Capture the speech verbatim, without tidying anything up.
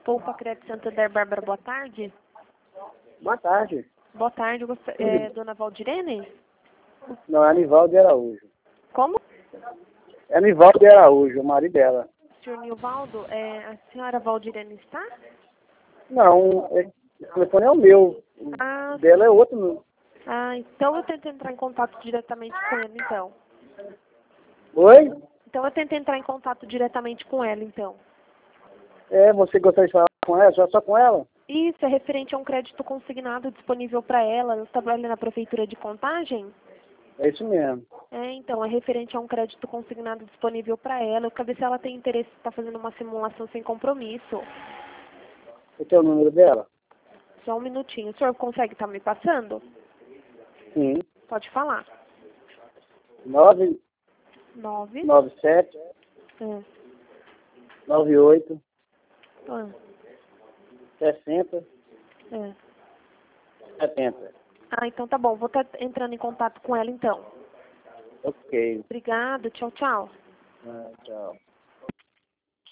Poupa Crédito Santander, Bárbara, boa tarde. Boa tarde. Boa tarde, você, é, dona Valdirene? Não, é Anivaldo de Araújo. Como? É Anivaldo de Araújo, o marido dela. Senhor Nilvaldo, é, a senhora Valdirene está? Não, é, o telefone é o meu. O Ah, dela é outro. ah, então eu tento entrar em contato diretamente com ela, então. Oi? Então eu tento entrar em contato diretamente com ela, então. É, você gostaria de falar com ela? Só, só com ela? Isso é referente a um crédito consignado disponível para ela. Eu trabalho na Prefeitura de Contagem. É isso mesmo. É, então, é referente a um crédito consignado disponível para ela. Eu quero ver se ela tem interesse em estar fazendo uma simulação sem compromisso. Você tem o número dela? Só um minutinho. O senhor consegue estar me passando? Sim. Pode falar. nove Nove. nove sete É. nove oito Ah, sessenta é. setenta. Ah, então tá bom. Vou estar entrando em contato com ela, então. Ok. Obrigada. Tchau, tchau. Ah, tchau.